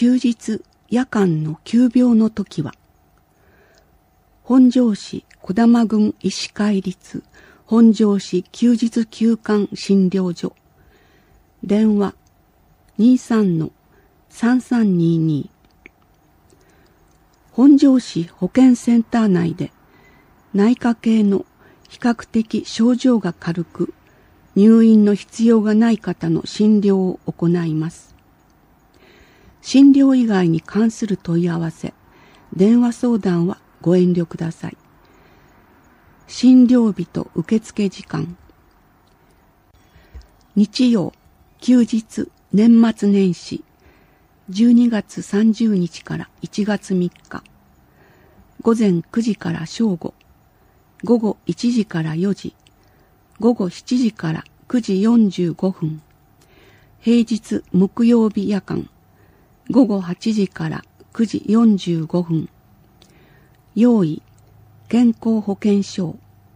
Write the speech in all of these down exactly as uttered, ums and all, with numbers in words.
休日夜間の急病の時は、本庄市児玉郡医師会立本庄市休日休館診療所、電話 にじゅうさんのさんさんにーにー。本庄市保健センター内で内科系の比較的症状が軽く入院の必要がない方の診療を行います。診療以外に関する問い合わせ、電話相談はご遠慮ください。診療日と受付時間。日曜、休日、年末年始、じゅうにがつさんじゅうにちからいちがつみっか、午前くじから正午、午後いちじからよじ、午後しちじからくじよんじゅうごふん、平日木曜日夜間、午後はちじからくじよんじゅうごふん、用意、健康保険証、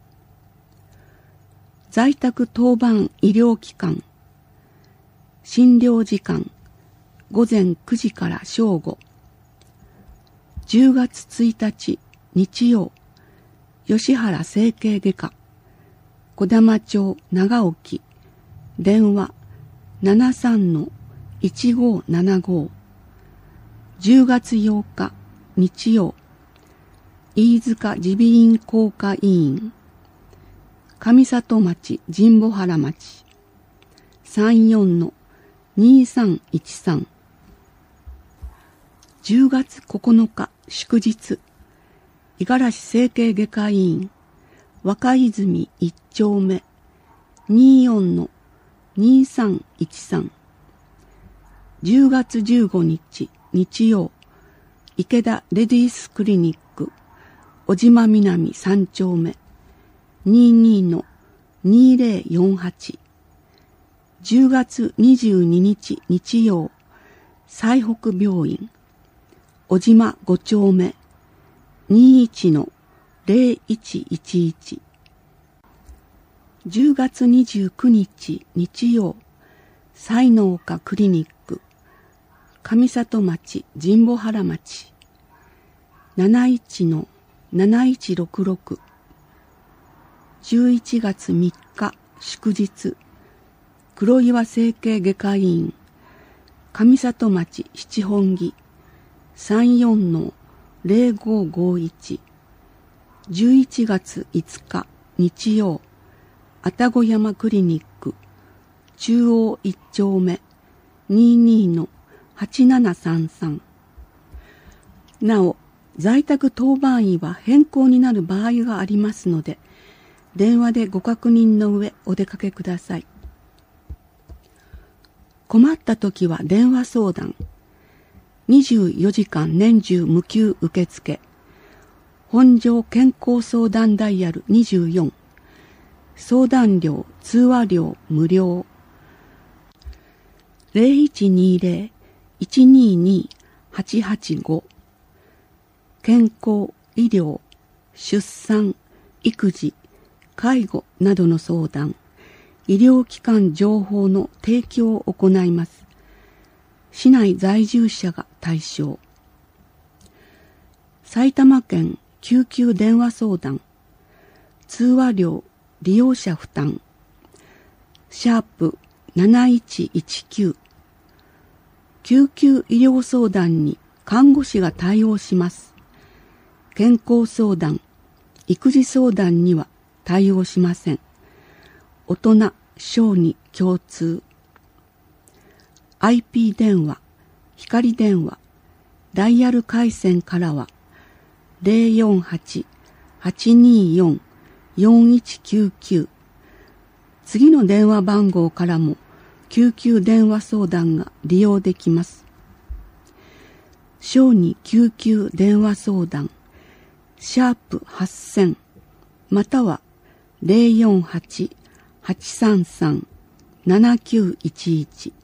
在宅当番医療機関、診療時間、午前くじから正午、じゅうがつついたち日曜、吉原整形外科、児玉町長沖、電話 ななさんのいちごーななごー。じゅうがつようか日曜、飯塚耳鼻咽喉科医院、上里町神保原町、さんじゅうよんのにさんいちさん。じゅうがつここのか祝日、五十嵐整形外科医院、若泉一丁目、にじゅうよんのにさんいちさん。じゅうがつじゅうごにち日曜、池田レディースクリニック、小島南三丁目、にじゅうにのにぜろよんはち。じゅうがつにじゅうににち日曜、西北病院、小島ご丁目、にじゅういちのぜろいちいちいち。じゅうがつにじゅうくにち日曜、才能科クリニック、上里町神保原町、なないちのなないちろくろく。じゅういちがつみっか祝日、黒岩整形外科医院、上里町七本木、さんじゅうよんのぜろごーごーいち。じゅういちがついつか日曜、愛宕山クリニック、中央一丁目、にじゅうにのはちななさんさん。なお、在宅当番医は変更になる場合がありますので、電話でご確認の上お出かけください。困ったときは電話相談。にじゅうよじかん年中無給受付。本庄健康相談ダイヤルにじゅうよん。相談料、通話料無料。ゼロいちにゼロ いちにーにー はちはちご。健康、医療、出産、育児、介護などの相談、医療機関情報の提供を行います。市内在住者が対象。埼玉県救急電話相談、通話料利用者負担、シャープなないちいちきゅう。救急医療相談に看護師が対応します。健康相談、育児相談には対応しません。大人、小児共通。アイピー 電話、光電話、ダイヤル回線からはゼロよんはち はちにーよん よんいちきゅうきゅう。次の電話番号からも救急電話相談が利用できます。小児救急電話相談、シャープはっせん、またはゼロよんはち はちさんさん ななきゅういちいち。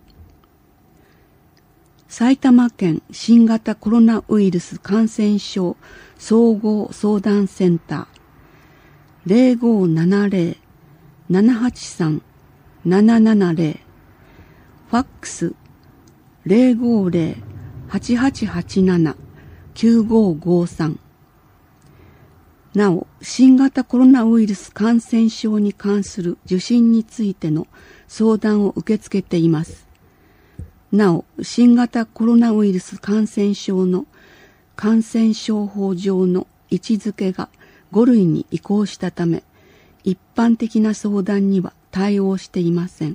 埼玉県新型コロナウイルス感染症総合相談センター、ゼロごーななゼロ ななはちさん ななななゼロ。ファックスゼロごーゼロはちはちはちなな きゅうごごさん。なお、新型コロナウイルス感染症に関する受診についての相談を受け付けています。なお、新型コロナウイルス感染症の感染症法上の位置づけがご類に移行したため、一般的な相談には対応していません。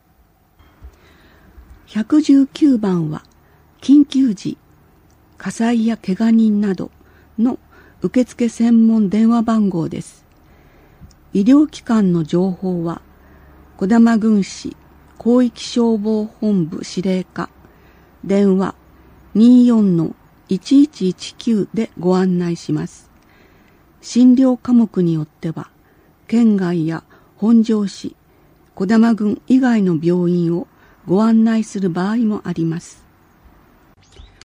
ひゃくじゅうきゅうばんは、緊急時、火災や怪我人などの受付専門電話番号です。医療機関の情報は、児玉郡市広域消防本部司令課、電話 にじゅうよんのいちいちいちきゅう でご案内します。診療科目によっては、県外や本庄市、児玉郡以外の病院をご案内する場合もあります。